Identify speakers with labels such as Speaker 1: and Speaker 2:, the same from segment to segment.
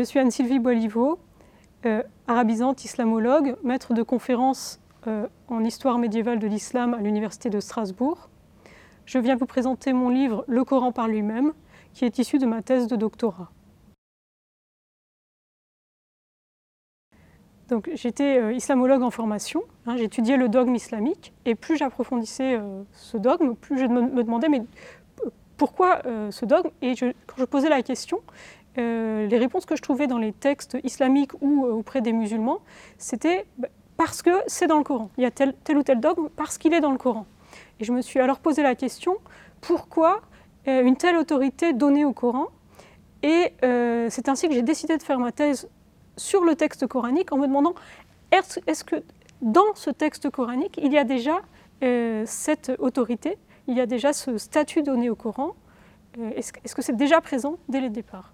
Speaker 1: suis Anne-Sylvie Boiliveau, arabisante, islamologue, maître de conférences en histoire médiévale de l'islam à l'Université de Strasbourg. Je viens vous présenter mon livre « Le Coran par lui-même » qui est issu de ma thèse de doctorat. Donc, j'étais islamologue en formation, j'étudiais le dogme islamique, et plus j'approfondissais ce dogme, plus je me demandais mais pourquoi ce dogme. Et quand je posais la question, les réponses que je trouvais dans les textes islamiques ou auprès des musulmans, c'était parce que c'est dans le Coran. Il y a tel ou tel dogme parce qu'il est dans le Coran. Et je me suis alors posé la question, pourquoi une telle autorité donnée au Coran? Et c'est ainsi que j'ai décidé de faire ma thèse sur le texte coranique en me demandant, est-ce que dans ce texte coranique, il y a déjà cette autorité, il y a déjà ce statut donné au Coran? Est-ce que c'est déjà présent dès le départ?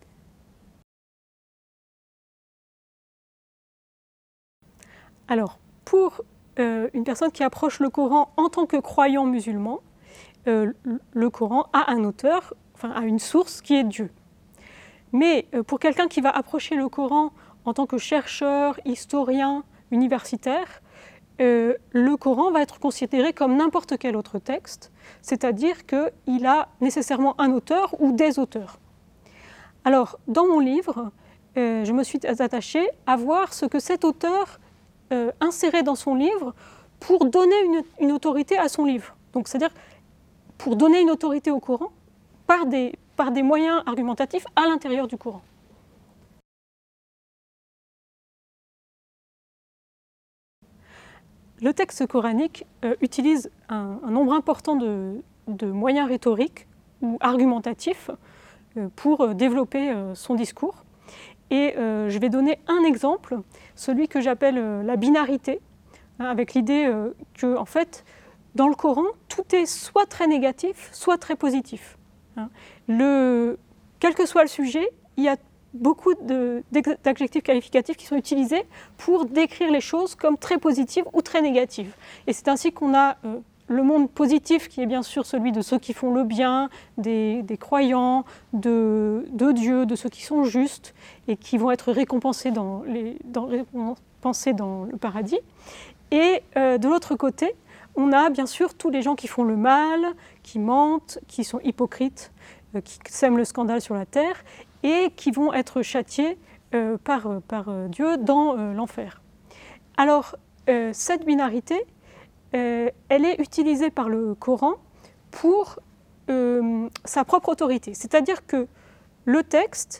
Speaker 1: Alors, pour une personne qui approche le Coran en tant que croyant musulman, le Coran a un auteur, enfin a une source qui est Dieu. Mais pour quelqu'un qui va approcher le Coran en tant que chercheur, historien, universitaire, le Coran va être considéré comme n'importe quel autre texte, c'est-à-dire qu'il a nécessairement un auteur ou des auteurs. Alors, dans mon livre, je me suis attachée à voir ce que cet auteur insérait dans son livre pour donner une autorité à son livre. Donc, c'est-à-dire pour donner une autorité au Coran par des moyens argumentatifs à l'intérieur du Coran. Le texte coranique utilise un nombre important de moyens rhétoriques ou argumentatifs pour développer son discours. Et je vais donner un exemple, celui que j'appelle la binarité, avec l'idée que, en fait, dans le Coran, tout est soit très négatif, soit très positif. Quel que soit le sujet, il y a beaucoup d'adjectifs qualificatifs qui sont utilisés pour décrire les choses comme très positives ou très négatives. Et c'est ainsi qu'on a le monde positif qui est bien sûr celui de ceux qui font le bien, des croyants, de Dieu, de ceux qui sont justes et qui vont être récompensés dans le paradis. Et de l'autre côté, on a bien sûr tous les gens qui font le mal, qui mentent, qui sont hypocrites, qui sèment le scandale sur la terre et qui vont être châtiés par Dieu dans l'enfer. Alors, cette binarité, elle est utilisée par le Coran pour sa propre autorité. C'est-à-dire que le texte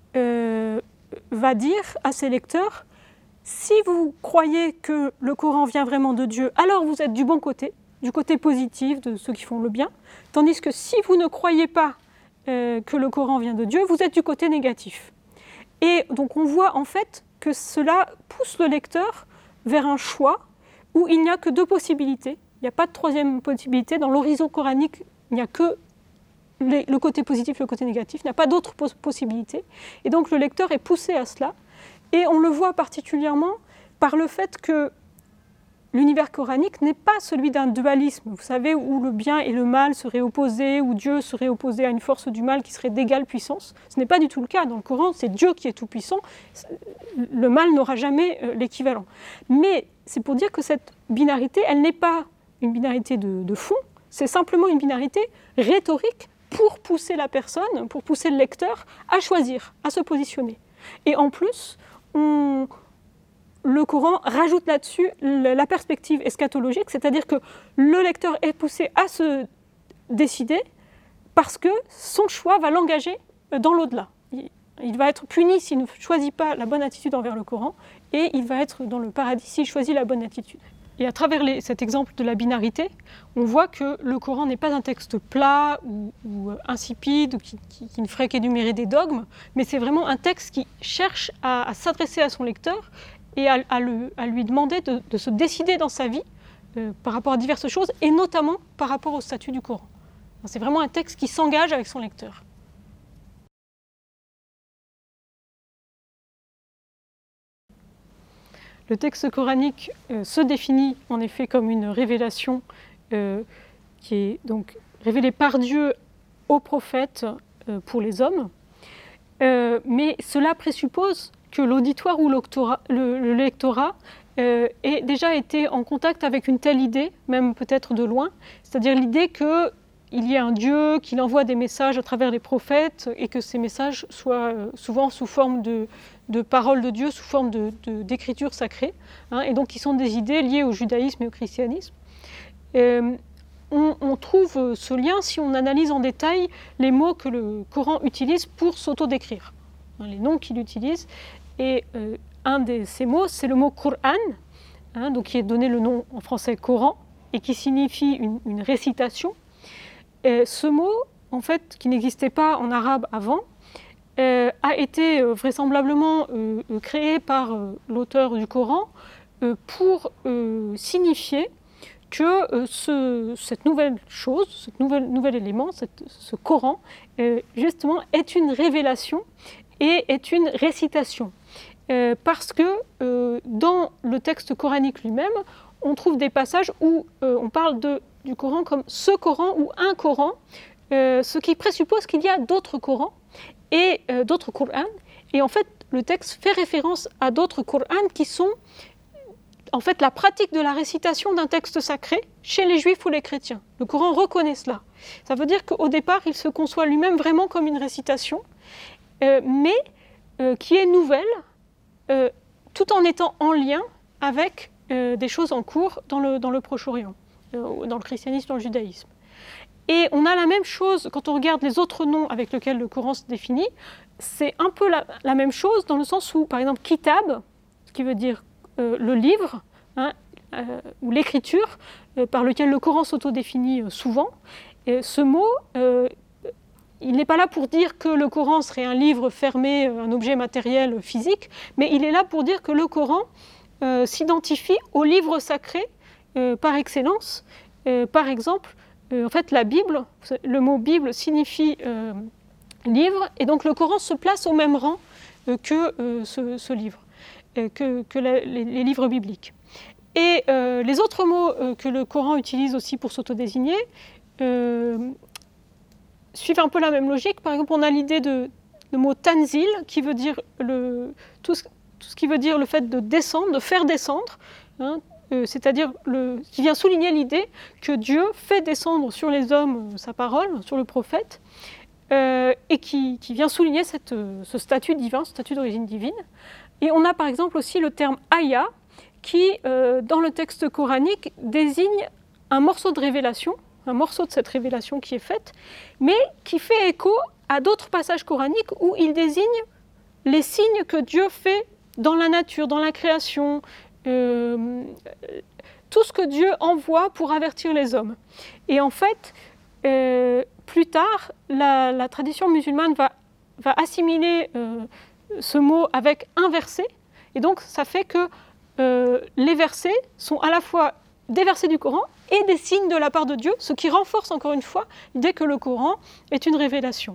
Speaker 1: va dire à ses lecteurs, si vous croyez que le Coran vient vraiment de Dieu, alors vous êtes du bon côté, du côté positif de ceux qui font le bien, tandis que si vous ne croyez pas que le Coran vient de Dieu, vous êtes du côté négatif. Et donc on voit en fait que cela pousse le lecteur vers un choix où il n'y a que deux possibilités. Il n'y a pas de troisième possibilité. Dans l'horizon coranique, il n'y a que le côté positif, le côté négatif. Il n'y a pas d'autre possibilité. Et donc le lecteur est poussé à cela. Et on le voit particulièrement par le fait que l'univers coranique n'est pas celui d'un dualisme, vous savez, où le bien et le mal seraient opposés, où Dieu serait opposé à une force du mal qui serait d'égale puissance. Ce n'est pas du tout le cas. Dans le Coran, c'est Dieu qui est tout-puissant. Le mal n'aura jamais l'équivalent. Mais c'est pour dire que cette binarité, elle n'est pas une binarité de fond, c'est simplement une binarité rhétorique pour pousser la personne, pour pousser le lecteur à choisir, à se positionner. Et en plus, le Coran rajoute là-dessus la perspective eschatologique, c'est-à-dire que le lecteur est poussé à se décider parce que son choix va l'engager dans l'au-delà. Il va être puni s'il ne choisit pas la bonne attitude envers le Coran et il va être dans le paradis s'il choisit la bonne attitude. Et à travers cet exemple de la binarité, on voit que le Coran n'est pas un texte plat ou insipide, ou qui ne ferait qu'énumérer des dogmes, mais c'est vraiment un texte qui cherche à s'adresser à son lecteur et à lui demander de se décider dans sa vie par rapport à diverses choses, et notamment par rapport au statut du Coran. C'est vraiment un texte qui s'engage avec son lecteur. Le texte coranique se définit en effet comme une révélation qui est donc révélée par Dieu aux prophètes pour les hommes. mais cela présuppose que l'auditoire ou le lectorat ait déjà été en contact avec une telle idée, même peut-être de loin, c'est-à-dire l'idée qu'il y a un Dieu, qu'il envoie des messages à travers les prophètes et que ces messages soient souvent sous forme de paroles de Dieu, sous forme d'écriture sacrée, hein, et donc qui sont des idées liées au judaïsme et au christianisme. On trouve ce lien si on analyse en détail les mots que le Coran utilise pour s'autodécrire, hein, les noms qu'il utilise. Et un de ces mots, c'est le mot Qur'an, hein, donc qui est donné le nom en français Coran, et qui signifie une récitation. Et ce mot, en fait, qui n'existait pas en arabe avant, a été vraisemblablement créé par l'auteur du Coran pour signifier que cette nouvelle chose, ce nouvel élément, ce Coran, justement, est une révélation et est une récitation. Parce que dans le texte coranique lui-même, on trouve des passages où on parle du Coran comme ce Coran ou un Coran, ce qui présuppose qu'il y a d'autres Corans et d'autres Qur'an. Et en fait, le texte fait référence à d'autres Qur'an qui sont en fait la pratique de la récitation d'un texte sacré chez les Juifs ou les chrétiens. Le Coran reconnaît cela. Ça veut dire qu'au départ, il se conçoit lui-même vraiment comme une récitation, mais qui est nouvelle, tout en étant en lien avec des choses en cours dans le Proche-Orient, dans le christianisme, dans le judaïsme. Et on a la même chose quand on regarde les autres noms avec lesquels le Coran se définit. C'est un peu la même chose dans le sens où, par exemple, kitab, ce qui veut dire le livre, hein, ou l'écriture, par lequel le Coran s'autodéfinit souvent. Et ce mot, il n'est pas là pour dire que le Coran serait un livre fermé, un objet matériel physique, mais il est là pour dire que le Coran s'identifie au livre sacré par excellence. Par exemple, en fait, la Bible, le mot Bible signifie livre, et donc le Coran se place au même rang que ce livre, que les livres bibliques. Et les autres mots que le Coran utilise aussi pour s'autodésigner suivent un peu la même logique. Par exemple, on a l'idée de mot tanzil, qui veut dire tout ce qui veut dire le fait de descendre, de faire descendre, hein, c'est-à-dire qui vient souligner l'idée que Dieu fait descendre sur les hommes sa parole, sur le prophète, et qui vient souligner ce statut divin, ce statut d'origine divine. Et on a par exemple aussi le terme ayah, qui, dans le texte coranique, désigne un morceau de révélation, un morceau de cette révélation qui est faite, mais qui fait écho à d'autres passages coraniques où il désigne les signes que Dieu fait dans la nature, dans la création, tout ce que Dieu envoie pour avertir les hommes. Et en fait, plus tard, la tradition musulmane va assimiler ce mot avec un verset, et donc ça fait que les versets sont à la fois des versets du Coran et des signes de la part de Dieu, ce qui renforce encore une fois l'idée que le Coran est une révélation.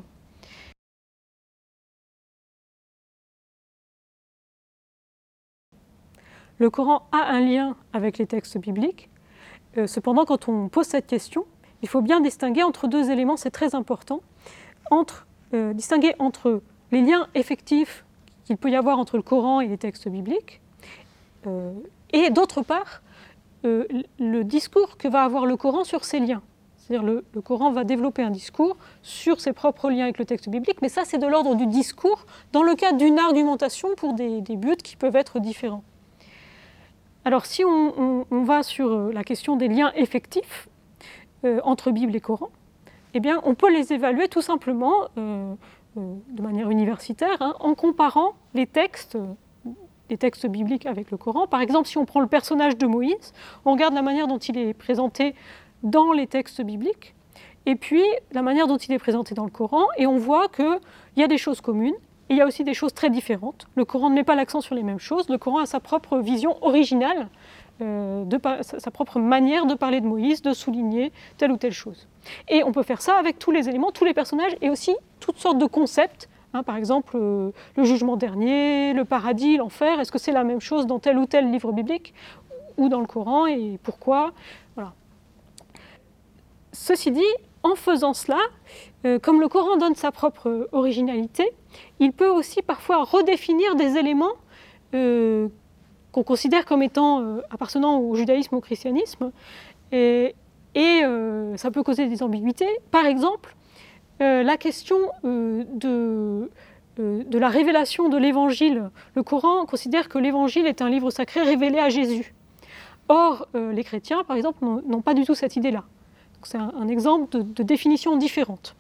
Speaker 1: Le Coran a un lien avec les textes bibliques. Cependant, quand on pose cette question, il faut bien distinguer entre deux éléments, c'est très important, distinguer entre les liens effectifs qu'il peut y avoir entre le Coran et les textes bibliques, et d'autre part, le discours que va avoir le Coran sur ces liens. C'est-à-dire le Coran va développer un discours sur ses propres liens avec le texte biblique, mais ça c'est de l'ordre du discours dans le cadre d'une argumentation pour des buts qui peuvent être différents. Alors si on va sur la question des liens effectifs entre Bible et Coran, eh bien, on peut les évaluer tout simplement de manière universitaire, hein, en comparant les textes bibliques avec le Coran. Par exemple, si on prend le personnage de Moïse, on regarde la manière dont il est présenté dans les textes bibliques, et puis la manière dont il est présenté dans le Coran, et on voit qu'il y a des choses communes, et il y a aussi des choses très différentes. Le Coran ne met pas l'accent sur les mêmes choses, le Coran a sa propre vision originale, sa propre manière de parler de Moïse, de souligner telle ou telle chose. Et on peut faire ça avec tous les éléments, tous les personnages, et aussi toutes sortes de concepts. Hein, par exemple, le jugement dernier, le paradis, l'enfer, est-ce que c'est la même chose dans tel ou tel livre biblique ou dans le Coran, et pourquoi? Voilà. Ceci dit, en faisant cela, comme le Coran donne sa propre originalité, il peut aussi parfois redéfinir des éléments qu'on considère comme étant appartenant au judaïsme ou au christianisme, et ça peut causer des ambiguïtés. Par exemple, la question de la révélation de l'Évangile. Le Coran considère que l'Évangile est un livre sacré révélé à Jésus. Or, les chrétiens, par exemple, n'ont pas du tout cette idée-là. C'est un exemple de définition différente.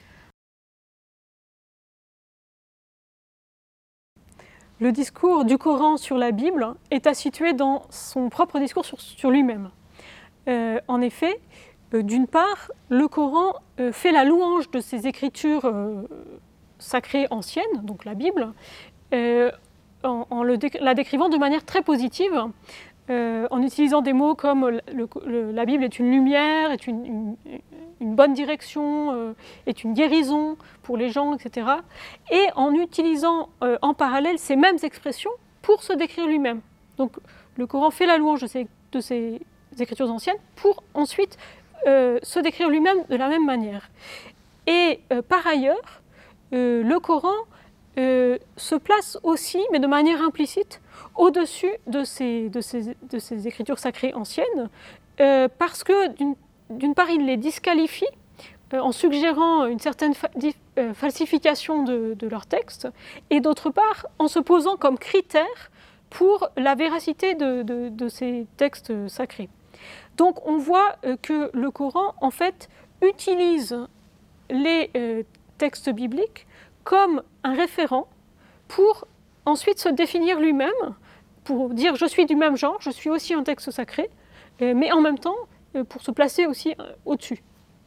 Speaker 1: Le discours du Coran sur la Bible est à situer dans son propre discours sur lui-même. En effet, d'une part, le Coran fait la louange de ces écritures sacrées anciennes, donc la Bible, en la décrivant de manière très positive, en utilisant des mots comme la Bible est une lumière, est une bonne direction, est une guérison pour les gens, etc. Et en utilisant en parallèle ces mêmes expressions pour se décrire lui-même. Donc le Coran fait la louange de ces écritures anciennes pour ensuite se décrire lui-même de la même manière. Et par ailleurs, le Coran se place aussi, mais de manière implicite, au-dessus de ces écritures sacrées anciennes, parce que d'une part, il les disqualifie en suggérant une certaine falsification de leurs textes, et d'autre part, en se posant comme critère pour la véracité de ces textes sacrés. Donc on voit que le Coran, en fait, utilise les textes bibliques comme un référent pour ensuite se définir lui-même, pour dire je suis du même genre, je suis aussi un texte sacré, mais en même temps pour se placer aussi au-dessus.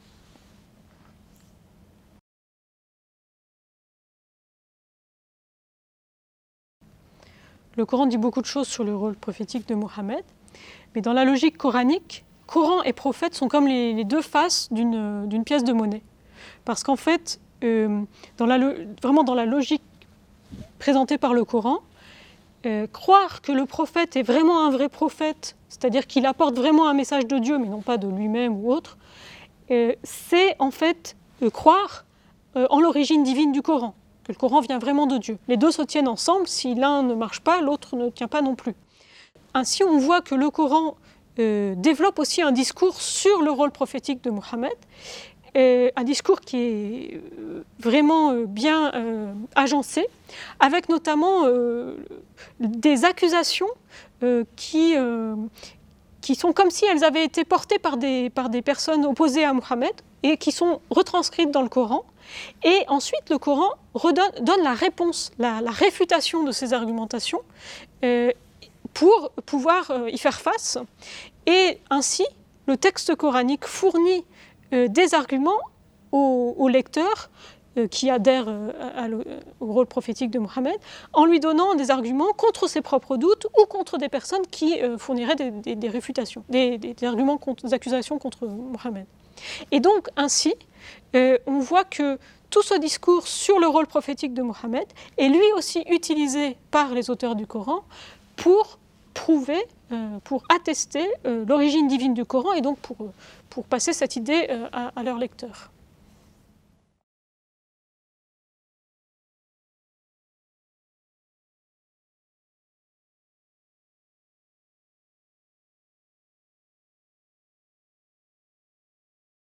Speaker 1: Le Coran dit beaucoup de choses sur le rôle prophétique de Mohammed, mais dans la logique coranique, Coran et prophète sont comme les deux faces d'une pièce de monnaie. Parce qu'en fait, vraiment dans la logique présentée par le Coran, croire que le prophète est vraiment un vrai prophète, c'est-à-dire qu'il apporte vraiment un message de Dieu, mais non pas de lui-même ou autre, c'est en fait croire en l'origine divine du Coran, que le Coran vient vraiment de Dieu. Les deux se tiennent ensemble, si l'un ne marche pas, l'autre ne tient pas non plus. Ainsi, on voit que le Coran développe aussi un discours sur le rôle prophétique de Mohammed, un discours qui est vraiment bien agencé, avec notamment des accusations qui sont comme si elles avaient été portées par des personnes opposées à Mohammed et qui sont retranscrites dans le Coran. Et ensuite, le Coran donne la réponse, la réfutation de ces argumentations pour pouvoir y faire face. Et ainsi, le texte coranique fournit des arguments aux lecteurs qui adhèrent au rôle prophétique de Mohammed, en lui donnant des arguments contre ses propres doutes ou contre des personnes qui fourniraient des réfutations, des arguments, des accusations contre Mohammed. Et donc, ainsi, on voit que tout ce discours sur le rôle prophétique de Mohammed est lui aussi utilisé par les auteurs du Coran pour prouver, pour attester l'origine divine du Coran et donc pour passer cette idée à leurs lecteurs.